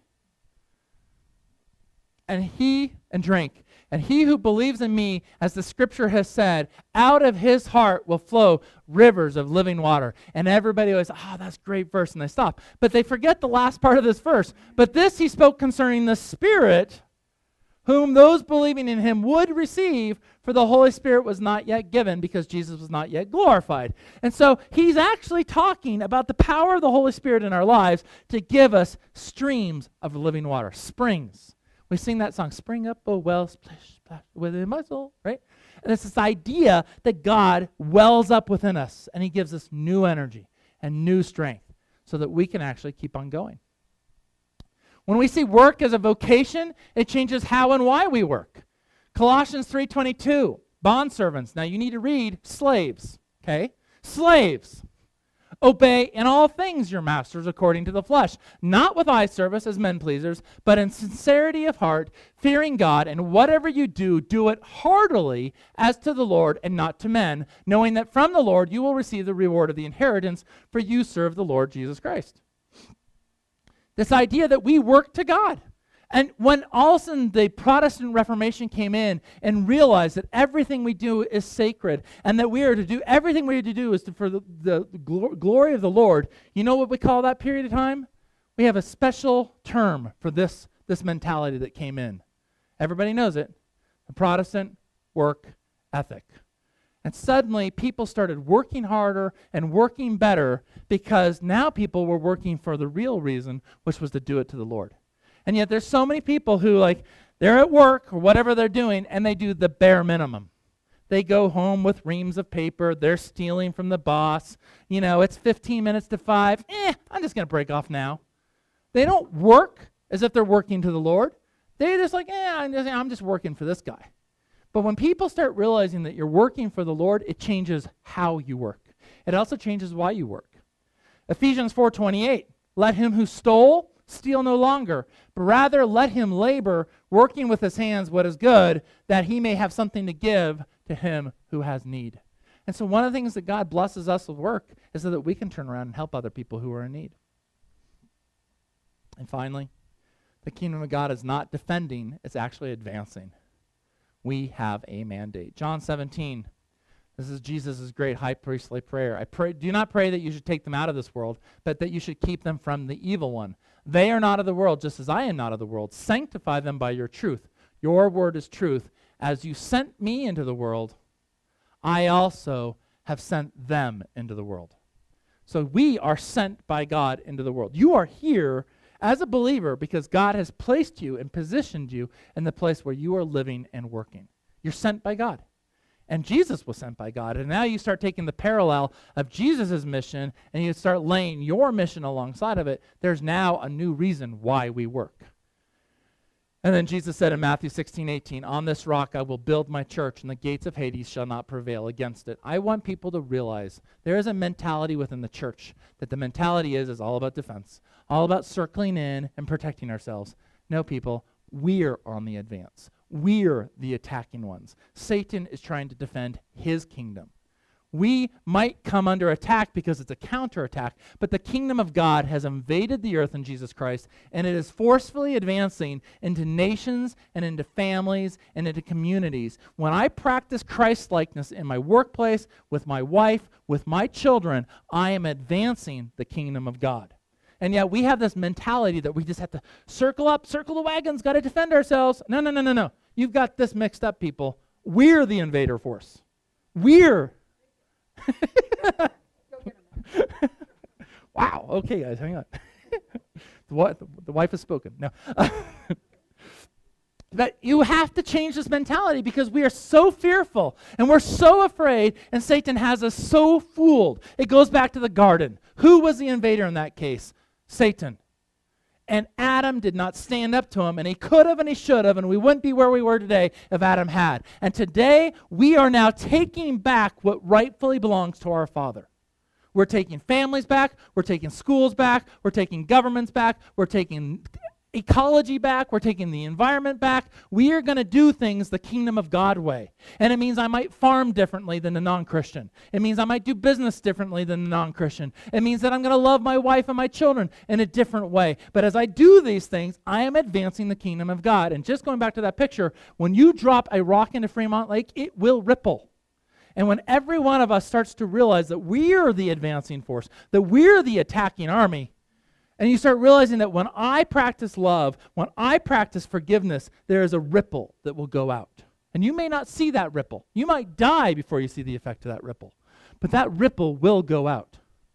And he, and drink. And he who believes in me, as the scripture has said, out of his heart will flow rivers of living water. And everybody always, oh, that's a great verse, and they stop. But they forget the last part of this verse. But this he spoke concerning the Spirit, whom those believing in him would receive, for the Holy Spirit was not yet given because Jesus was not yet glorified. And so he's actually talking about the power of the Holy Spirit in our lives to give us streams of living water, springs. We sing that song, spring up a well, splash, splash within my soul, right? And it's this idea that God wells up within us, and he gives us new energy and new strength so that we can actually keep on going. When we see work as a vocation, it changes how and why we work. Colossians three twenty-two, bondservants. Now you need to read slaves, okay? Slaves. Obey in all things your masters according to the flesh, not with eye service as men pleasers, but in sincerity of heart, fearing God, and whatever you do, do it heartily as to the Lord and not to men, knowing that from the Lord you will receive the reward of the inheritance, for you serve the Lord Jesus Christ. This idea that we work to God. And when all of a sudden the Protestant Reformation came in and realized that everything we do is sacred and that we are to do, everything we are to do is to, for the, the gl- glory of the Lord, you know what we call that period of time? We have a special term for this, this mentality that came in. Everybody knows it. The Protestant work ethic. And suddenly people started working harder and working better because now people were working for the real reason, which was to do it to the Lord. And yet there's so many people who, like, they're at work or whatever they're doing, and they do the bare minimum. They go home with reams of paper. They're stealing from the boss. You know, it's fifteen minutes to five. Eh, I'm just going to break off now. They don't work as if they're working to the Lord. They're just like, eh, I'm just, I'm just working for this guy. But when people start realizing that you're working for the Lord, it changes how you work. It also changes why you work. Ephesians four twenty-eight, let him who stole steal no longer, but rather let him labor, working with his hands what is good, that he may have something to give to him who has need. And so one of the things that God blesses us with work is so that we can turn around and help other people who are in need. And finally, the kingdom of God is not defending, it's actually advancing. We have a mandate. John seventeen, this is Jesus' great high priestly prayer. I pray, do not pray that you should take them out of this world, but that you should keep them from the evil one. They are not of the world, just as I am not of the world. Sanctify them by your truth. Your word is truth. As you sent me into the world, I also have sent them into the world. So we are sent by God into the world. You are here as a believer because God has placed you and positioned you in the place where you are living and working. You're sent by God. And Jesus was sent by God. And now you start taking the parallel of Jesus' mission and you start laying your mission alongside of it. There's now a new reason why we work. And then Jesus said in Matthew sixteen eighteen, on this rock I will build my church, and the gates of Hades shall not prevail against it. I want people to realize there is a mentality within the church that the mentality is, is all about defense, all about circling in and protecting ourselves. No, people, we're on the advance. We're the attacking ones. Satan is trying to defend his kingdom. We might come under attack because it's a counterattack, but the kingdom of God has invaded the earth in Jesus Christ, and it is forcefully advancing into nations and into families and into communities. When I practice Christ-likeness in my workplace, with my wife, with my children, I am advancing the kingdom of God. And yet we have this mentality that we just have to circle up, circle the wagons, got to defend ourselves. No, no, no, no, no. You've got this mixed up, people. We're the invader force. We're Wow. Okay, guys, hang on. the, wa- the, the wife has spoken. No. But you have to change this mentality because we are so fearful and we're so afraid, and Satan has us so fooled. It goes back to the garden. Who was the invader in that case? Satan. And Adam did not stand up to him, and he could have and he should have, and we wouldn't be where we were today if Adam had. And today, we are now taking back what rightfully belongs to our Father. We're taking families back, we're taking schools back, we're taking governments back, we're taking ecology back, we're taking the environment back. We are going to do things the kingdom of God way. And it means I might farm differently than a non-Christian. It means I might do business differently than a non-Christian. It means that I'm going to love my wife and my children in a different way. But as I do these things, I am advancing the kingdom of God. And just going back to that picture, when you drop a rock into Fremont Lake, it will ripple. And when every one of us starts to realize that we're the advancing force, that we're the attacking army, and you start realizing that when I practice love, when I practice forgiveness, there is a ripple that will go out. And you may not see that ripple. You might die before you see the effect of that ripple. But that ripple will go out.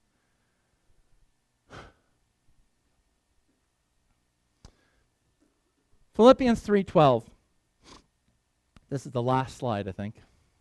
Philippians three twelve. This is the last slide, I think.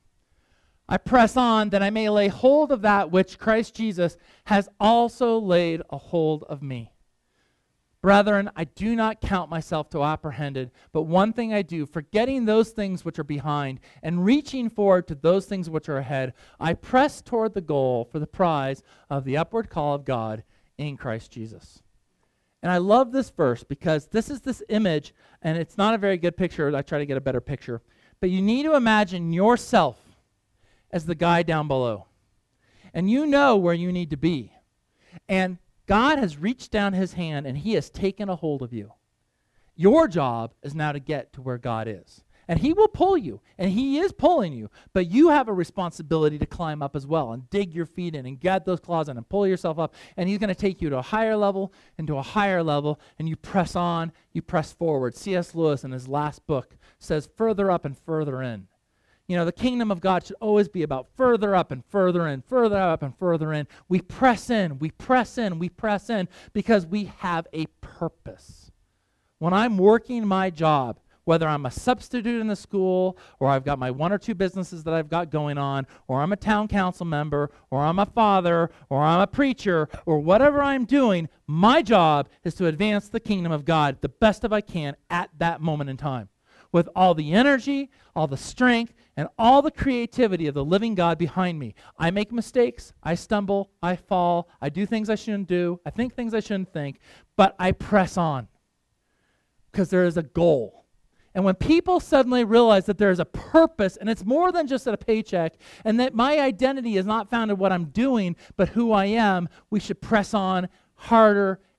I press on that I may lay hold of that which Christ Jesus has also laid a hold of me. Brethren, I do not count myself to apprehended, but one thing I do, forgetting those things which are behind and reaching forward to those things which are ahead, I press toward the goal for the prize of the upward call of God in Christ Jesus. And I love this verse because this is this image, and it's not a very good picture. I try to get a better picture. But you need to imagine yourself as the guy down below. And you know where you need to be. And God has reached down his hand and he has taken a hold of you. Your job is now to get to where God is. And he will pull you, and he is pulling you, but you have a responsibility to climb up as well and dig your feet in and get those claws in and pull yourself up, and he's going to take you to a higher level and to a higher level, and you press on, you press forward. C S Lewis in his last book says further up and further in. You know, the kingdom of God should always be about further up and further in, further up and further in. We press in, we press in, we press in because we have a purpose. When I'm working my job, whether I'm a substitute in the school, or I've got my one or two businesses that I've got going on, or I'm a town council member, or I'm a father, or I'm a preacher, or whatever I'm doing, my job is to advance the kingdom of God the best of I can at that moment in time, with all the energy, all the strength, and all the creativity of the living God behind me. I make mistakes, I stumble, I fall, I do things I shouldn't do, I think things I shouldn't think, but I press on because there is a goal. And when people suddenly realize that there is a purpose, and it's more than just a paycheck, and that my identity is not found in what I'm doing, but who I am, we should press on harder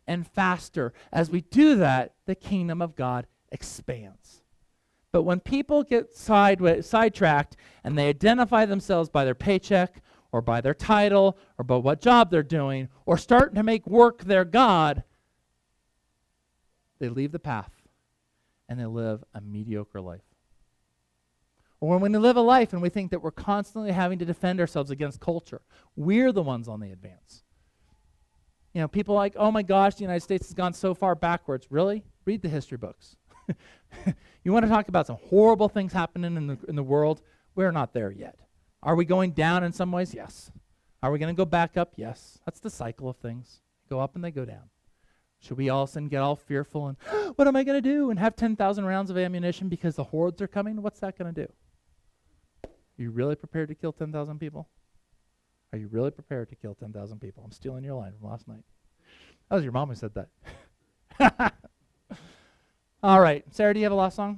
and faster. As we do that, the kingdom of God expands. But when people get sideways, sidetracked and they identify themselves by their paycheck or by their title or by what job they're doing or starting to make work their God, they leave the path and they live a mediocre life. Or when we live a life and we think that we're constantly having to defend ourselves against culture, we're the ones on the advance. You know, people are like, oh my gosh, the United States has gone so far backwards. Really? Read the history books. You want to talk about some horrible things happening in the, in the world? We're not there yet. Are we going down in some ways? Yes. Are we going to go back up? Yes. That's the cycle of things. Go up and they go down. Should we all of a sudden get all fearful and, what am I going to do? And have ten thousand rounds of ammunition because the hordes are coming? What's that going to do? Are you really prepared to kill ten thousand people? Are you really prepared to kill ten thousand people? I'm stealing your line from last night. That was your mom who said that. All right. Sarah, do you have a last song?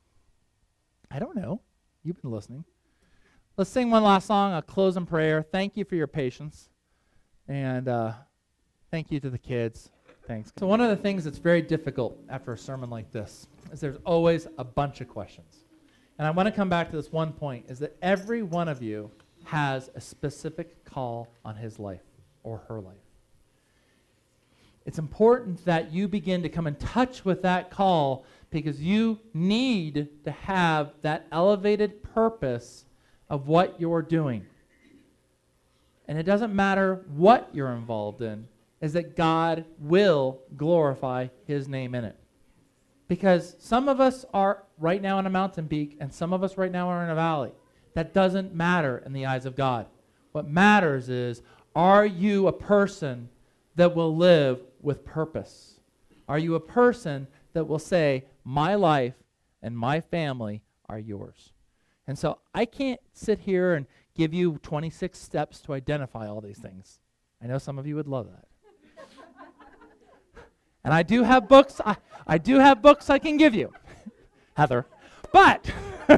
I don't know. You've been listening. Let's sing one last song. I'll close in prayer. Thank you for your patience. And uh, thank you to the kids. Thanks. So one of the things that's very difficult after a sermon like this is there's always a bunch of questions. And I want to come back to this one point, is that every one of you has a specific call on his life or her life. It's important that you begin to come in touch with that call because you need to have that elevated purpose of what you're doing. And it doesn't matter what you're involved in, is that God will glorify his name in it. Because some of us are right now in a mountain peak and some of us right now are in a valley. That doesn't matter in the eyes of God. What matters is, are you a person that will live with purpose? Are you a person that will say, my life and my family are yours? And so I can't sit here and give you twenty-six steps to identify all these things. I know some of you would love that. And I do have books, I, I do have books I can give you, Heather. But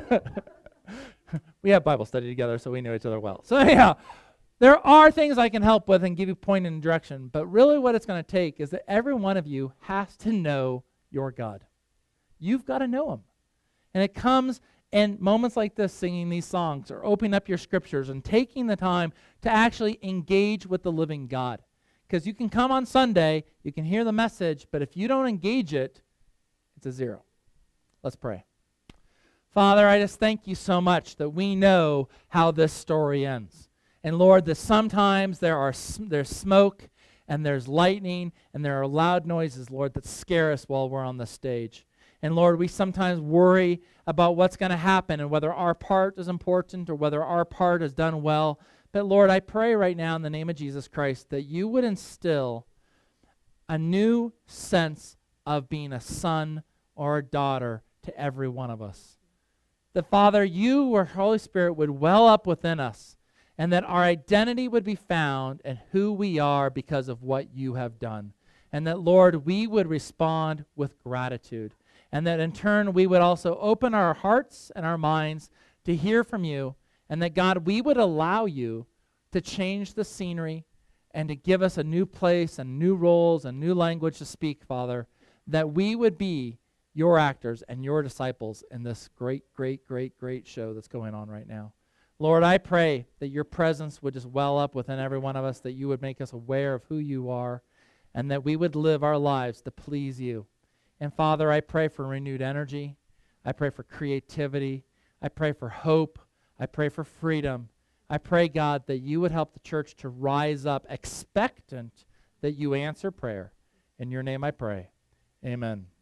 we have Bible study together, so we know each other well. So anyhow, there are things I can help with and give you point and direction, but really what it's going to take is that every one of you has to know your God. You've got to know him. And it comes in moments like this, singing these songs or opening up your scriptures and taking the time to actually engage with the living God. Because you can come on Sunday, you can hear the message, but if you don't engage it, it's a zero. Let's pray. Father, I just thank you so much that we know how this story ends. And Lord, that sometimes there are there's smoke and there's lightning and there are loud noises, Lord, that scare us while we're on the stage. And Lord, we sometimes worry about what's going to happen and whether our part is important or whether our part is done well. But Lord, I pray right now in the name of Jesus Christ that you would instill a new sense of being a son or a daughter to every one of us. That Father, you or Holy Spirit would well up within us and that our identity would be found in who we are because of what you have done. And that, Lord, we would respond with gratitude. And that in turn we would also open our hearts and our minds to hear from you. And that, God, we would allow you to change the scenery and to give us a new place and new roles and new language to speak, Father, that we would be your actors and your disciples in this great, great, great, great show that's going on right now. Lord, I pray that your presence would just well up within every one of us, that you would make us aware of who you are, and that we would live our lives to please you. And Father, I pray for renewed energy. I pray for creativity. I pray for hope. I pray for freedom. I pray, God, that you would help the church to rise up expectant that you answer prayer. In your name I pray. Amen.